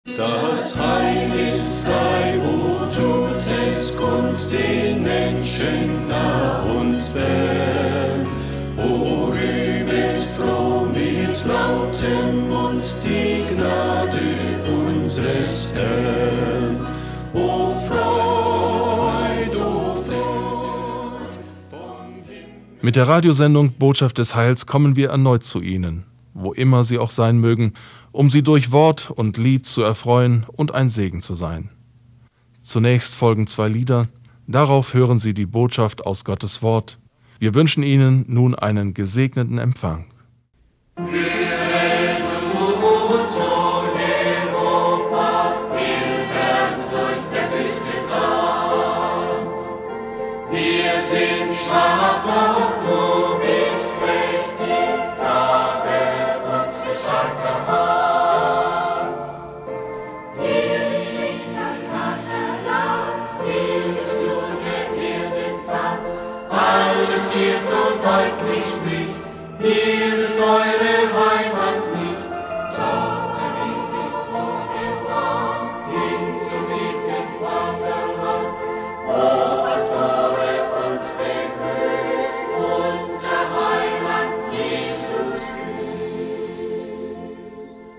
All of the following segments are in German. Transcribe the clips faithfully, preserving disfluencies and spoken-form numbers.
Das Heil ist frei, o tut es kund den Menschen nah und fern. O rühmet froh mit lautem Mund die Gnade unseres Herrn. O Freud, o Freud vom Himmel. Mit der Radiosendung Botschaft des Heils kommen wir erneut zu Ihnen, wo immer Sie auch sein mögen, um Sie durch Wort und Lied zu erfreuen und ein Segen zu sein. Zunächst folgen zwei Lieder, darauf hören Sie die Botschaft aus Gottes Wort. Wir wünschen Ihnen nun einen gesegneten Empfang. Hier so deutlich nicht, hier ist eure Heimat nicht, doch der Weg ist wohlgewandt, hin zum ewigen Vaterland, wo am Tore uns begrüßt, unser Heiland Jesus Christ.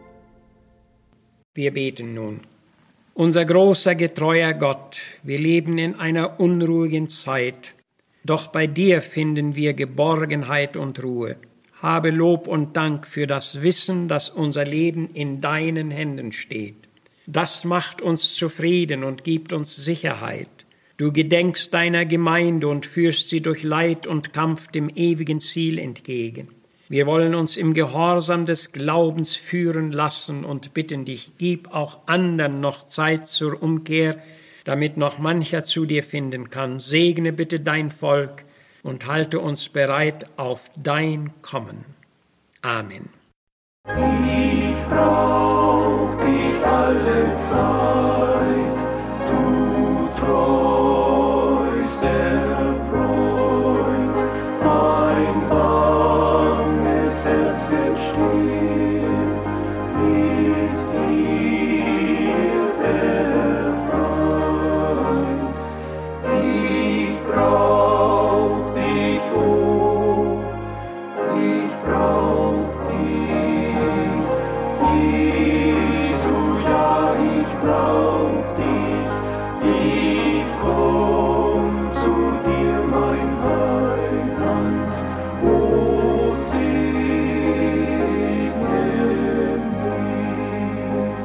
Wir beten nun. Unser großer, getreuer Gott, wir leben in einer unruhigen Zeit, doch bei dir finden wir Geborgenheit und Ruhe. Habe Lob und Dank für das Wissen, dass unser Leben in deinen Händen steht. Das macht uns zufrieden und gibt uns Sicherheit. Du gedenkst deiner Gemeinde und führst sie durch Leid und Kampf dem ewigen Ziel entgegen. Wir wollen uns im Gehorsam des Glaubens führen lassen und bitten dich, gib auch anderen noch Zeit zur Umkehr, damit noch mancher zu dir finden kann. Segne bitte dein Volk und halte uns bereit auf dein Kommen. Amen. Ich brauch dich alle Zeit, du treuster Freund, mein banges Herz wird stehen, mit dir vereint. Ich brauch dich, oh, ich brauch dich, Jesu, ja, ich brauch dich, ich komm zu dir, mein Heiland, oh, segne mich.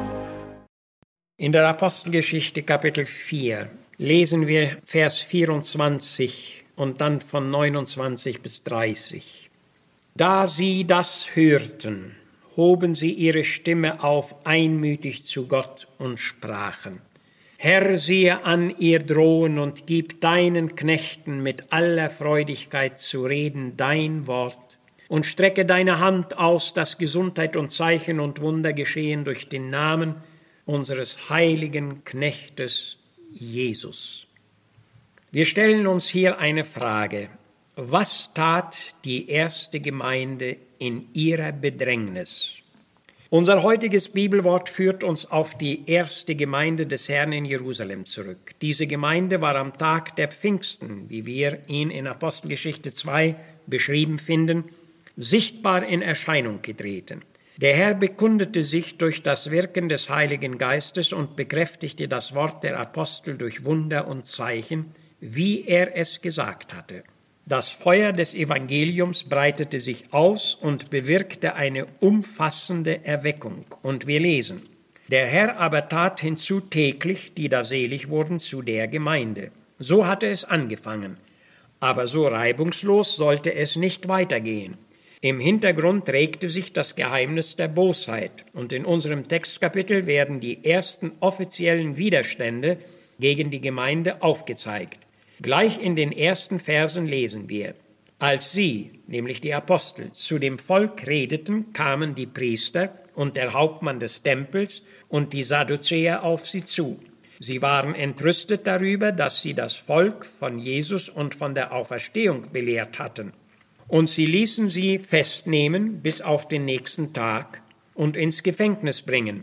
In der Apostelgeschichte Kapitel vier lesen wir Vers vierundzwanzig und dann von neunundzwanzig bis dreißig. Da sie das hörten, hoben sie ihre Stimme auf einmütig zu Gott und sprachen: Herr, siehe an ihr Drohen und gib deinen Knechten mit aller Freudigkeit zu reden dein Wort und strecke deine Hand aus, dass Gesundheit und Zeichen und Wunder geschehen durch den Namen unseres heiligen Knechtes Jesus. Wir stellen uns hier eine Frage. Was tat die erste Gemeinde in ihrer Bedrängnis? Unser heutiges Bibelwort führt uns auf die erste Gemeinde des Herrn in Jerusalem zurück. Diese Gemeinde war am Tag der Pfingsten, wie wir ihn in Apostelgeschichte zwei beschrieben finden, sichtbar in Erscheinung getreten. Der Herr bekundete sich durch das Wirken des Heiligen Geistes und bekräftigte das Wort der Apostel durch Wunder und Zeichen, wie er es gesagt hatte. Das Feuer des Evangeliums breitete sich aus und bewirkte eine umfassende Erweckung. Und wir lesen: Der Herr aber tat hinzu täglich, die da selig wurden, zu der Gemeinde. So hatte es angefangen. Aber so reibungslos sollte es nicht weitergehen. Im Hintergrund regte sich das Geheimnis der Bosheit. Und in unserem Textkapitel werden die ersten offiziellen Widerstände gegen die Gemeinde aufgezeigt. Gleich in den ersten Versen lesen wir: Als sie, nämlich die Apostel, zu dem Volk redeten, kamen die Priester und der Hauptmann des Tempels und die Sadduzäer auf sie zu. Sie waren entrüstet darüber, dass sie das Volk von Jesus und von der Auferstehung belehrt hatten. Und sie ließen sie festnehmen bis auf den nächsten Tag und ins Gefängnis bringen.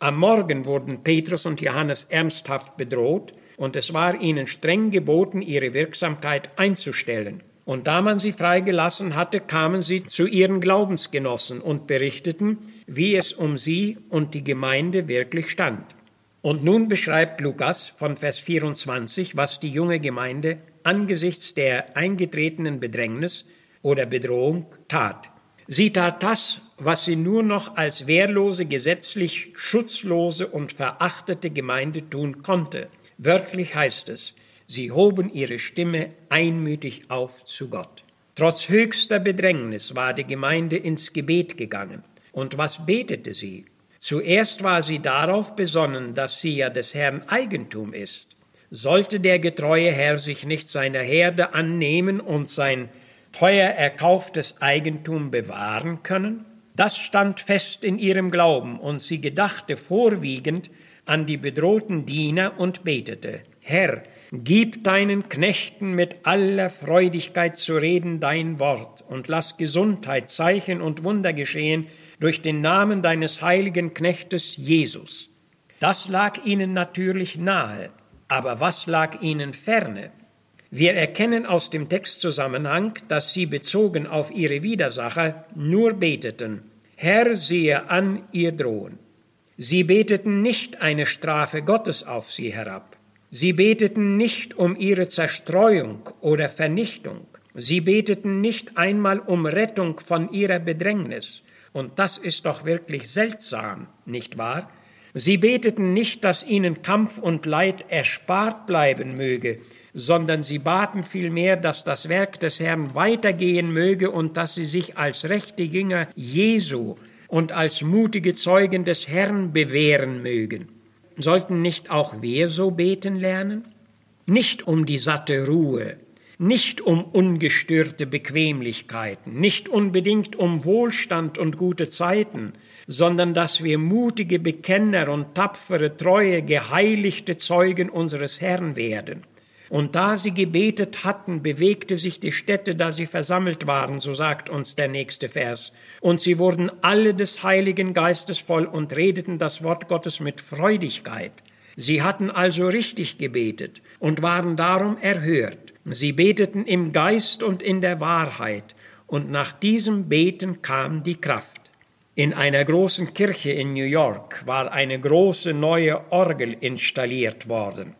Am Morgen wurden Petrus und Johannes ernsthaft bedroht, und es war ihnen streng geboten, ihre Wirksamkeit einzustellen. Und da man sie freigelassen hatte, kamen sie zu ihren Glaubensgenossen und berichteten, wie es um sie und die Gemeinde wirklich stand. Und nun beschreibt Lukas von Vers vierundzwanzig, was die junge Gemeinde angesichts der eingetretenen Bedrängnis oder Bedrohung tat. Sie tat das, was sie nur noch als wehrlose, gesetzlich schutzlose und verachtete Gemeinde tun konnte. Wörtlich heißt es, sie hoben ihre Stimme einmütig auf zu Gott. Trotz höchster Bedrängnis war die Gemeinde ins Gebet gegangen. Und was betete sie? Zuerst war sie darauf besonnen, dass sie ja des Herrn Eigentum ist. Sollte der getreue Herr sich nicht seiner Herde annehmen und sein teuer erkauftes Eigentum bewahren können? Das stand fest in ihrem Glauben, und sie gedachte vorwiegend an die bedrohten Diener und betete: Herr, gib deinen Knechten mit aller Freudigkeit zu reden dein Wort und lass Gesundheit, Zeichen und Wunder geschehen durch den Namen deines heiligen Knechtes Jesus. Das lag ihnen natürlich nahe, aber was lag ihnen ferne? Wir erkennen aus dem Textzusammenhang, dass sie bezogen auf ihre Widersacher nur beteten: Herr, sehe an ihr Drohen. Sie beteten nicht eine Strafe Gottes auf sie herab. Sie beteten nicht um ihre Zerstreuung oder Vernichtung. Sie beteten nicht einmal um Rettung von ihrer Bedrängnis. Und das ist doch wirklich seltsam, nicht wahr? Sie beteten nicht, dass ihnen Kampf und Leid erspart bleiben möge, sondern sie baten vielmehr, dass das Werk des Herrn weitergehen möge und dass sie sich als rechte Jünger Jesu und als mutige Zeugen des Herrn bewähren mögen. Sollten nicht auch wir so beten lernen? Nicht um die satte Ruhe, nicht um ungestörte Bequemlichkeiten, nicht unbedingt um Wohlstand und gute Zeiten, sondern dass wir mutige Bekenner und tapfere, treue, geheiligte Zeugen unseres Herrn werden. Und da sie gebetet hatten, bewegte sich die Stätte, da sie versammelt waren, so sagt uns der nächste Vers. Und sie wurden alle des Heiligen Geistes voll und redeten das Wort Gottes mit Freudigkeit. Sie hatten also richtig gebetet und waren darum erhört. Sie beteten im Geist und in der Wahrheit, und nach diesem Beten kam die Kraft. In einer großen Kirche in New York war eine große neue Orgel installiert worden.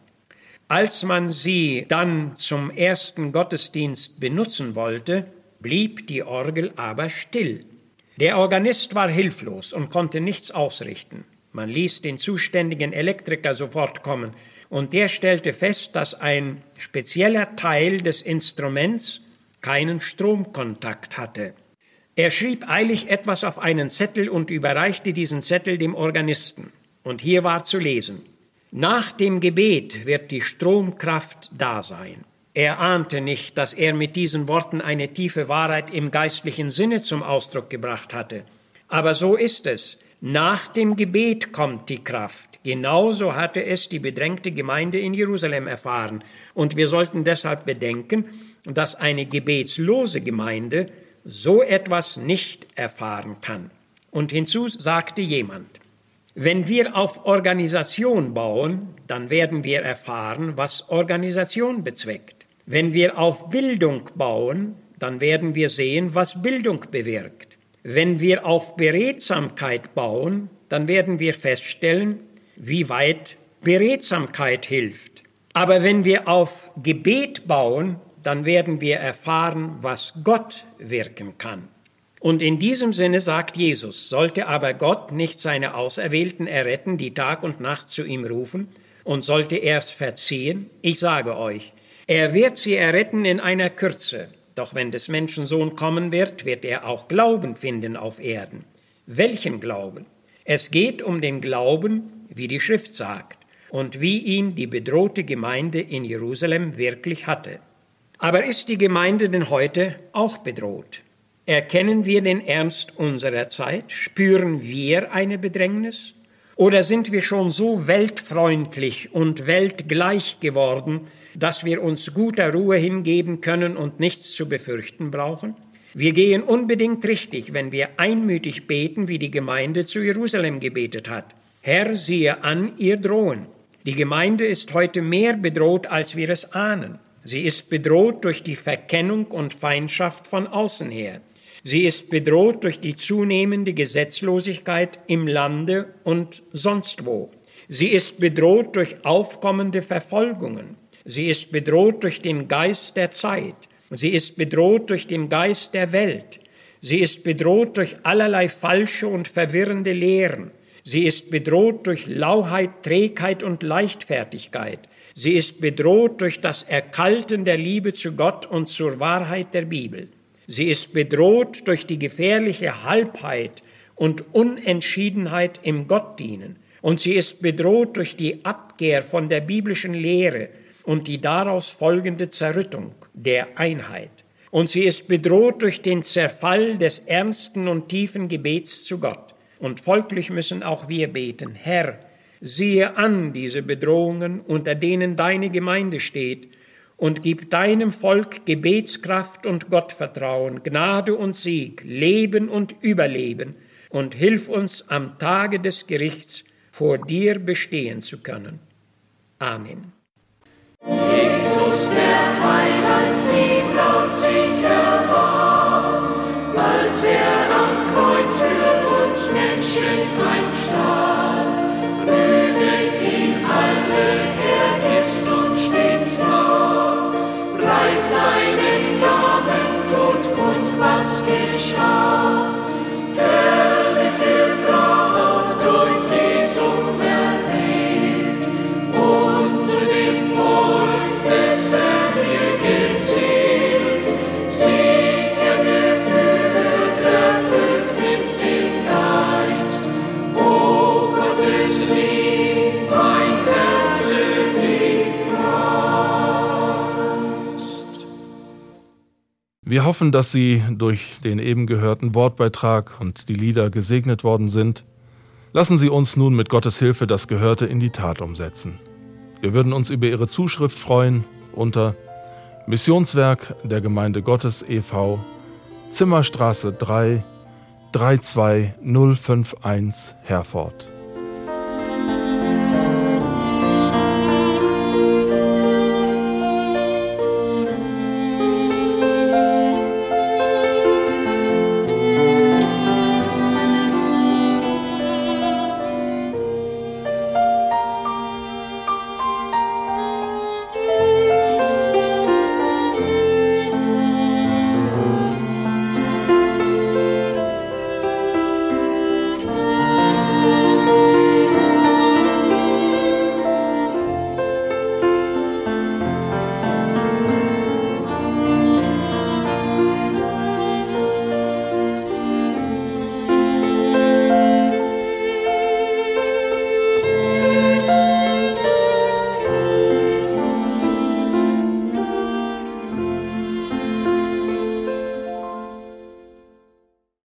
Als man sie dann zum ersten Gottesdienst benutzen wollte, blieb die Orgel aber still. Der Organist war hilflos und konnte nichts ausrichten. Man ließ den zuständigen Elektriker sofort kommen, und der stellte fest, dass ein spezieller Teil des Instruments keinen Stromkontakt hatte. Er schrieb eilig etwas auf einen Zettel und überreichte diesen Zettel dem Organisten. Und hier war zu lesen: Nach dem Gebet wird die Stromkraft da sein. Er ahnte nicht, dass er mit diesen Worten eine tiefe Wahrheit im geistlichen Sinne zum Ausdruck gebracht hatte. Aber so ist es. Nach dem Gebet kommt die Kraft. Genauso hatte es die bedrängte Gemeinde in Jerusalem erfahren. Und wir sollten deshalb bedenken, dass eine gebetslose Gemeinde so etwas nicht erfahren kann. Und hinzu sagte jemand: Wenn wir auf Organisation bauen, dann werden wir erfahren, was Organisation bezweckt. Wenn wir auf Bildung bauen, dann werden wir sehen, was Bildung bewirkt. Wenn wir auf Beredsamkeit bauen, dann werden wir feststellen, wie weit Beredsamkeit hilft. Aber wenn wir auf Gebet bauen, dann werden wir erfahren, was Gott wirken kann. Und in diesem Sinne sagt Jesus: Sollte aber Gott nicht seine Auserwählten erretten, die Tag und Nacht zu ihm rufen, und sollte er es verziehen? Ich sage euch, er wird sie erretten in einer Kürze. Doch wenn des Menschen Sohn kommen wird, wird er auch Glauben finden auf Erden. Welchen Glauben? Es geht um den Glauben, wie die Schrift sagt, und wie ihn die bedrohte Gemeinde in Jerusalem wirklich hatte. Aber ist die Gemeinde denn heute auch bedroht? Erkennen wir den Ernst unserer Zeit? Spüren wir eine Bedrängnis? Oder sind wir schon so weltfreundlich und weltgleich geworden, dass wir uns guter Ruhe hingeben können und nichts zu befürchten brauchen? Wir gehen unbedingt richtig, wenn wir einmütig beten, wie die Gemeinde zu Jerusalem gebetet hat. Herr, siehe an ihr Drohen. Die Gemeinde ist heute mehr bedroht, als wir es ahnen. Sie ist bedroht durch die Verkennung und Feindschaft von außen her. Sie ist bedroht durch die zunehmende Gesetzlosigkeit im Lande und sonst wo. Sie ist bedroht durch aufkommende Verfolgungen. Sie ist bedroht durch den Geist der Zeit. Sie ist bedroht durch den Geist der Welt. Sie ist bedroht durch allerlei falsche und verwirrende Lehren. Sie ist bedroht durch Lauheit, Trägheit und Leichtfertigkeit. Sie ist bedroht durch das Erkalten der Liebe zu Gott und zur Wahrheit der Bibel. Sie ist bedroht durch die gefährliche Halbheit und Unentschiedenheit im Gottdienen. Und sie ist bedroht durch die Abkehr von der biblischen Lehre und die daraus folgende Zerrüttung der Einheit. Und sie ist bedroht durch den Zerfall des ernsten und tiefen Gebets zu Gott. Und folglich müssen auch wir beten: Herr, siehe an diese Bedrohungen, unter denen deine Gemeinde steht, und gib deinem Volk Gebetskraft und Gottvertrauen, Gnade und Sieg, Leben und Überleben, und hilf uns am Tage des Gerichts vor dir bestehen zu können. Amen. Jesus, der Heiland, die Braut sich erwarb, als er am Kreuz für uns Menschen einst starb. Rühmet ihn alle, er ist uns stets nah. Preis seinen Namen, tut kund, was geschah. Herrliche Braut, durch Jesum erwählt, und zu dem Volk des Herrn hier gezählt, sicher geführt, erfüllt mit dem Geist. O Gottes Lieb, mein Herze dich preist. Wir hoffen, dass Sie durch den eben gehörten Wortbeitrag und die Lieder gesegnet worden sind. Lassen Sie uns nun mit Gottes Hilfe das Gehörte in die Tat umsetzen. Wir würden uns über Ihre Zuschrift freuen unter Missionswerk der Gemeinde Gottes e V, Zimmerstraße drei, drei zwei null fünf eins, Herford.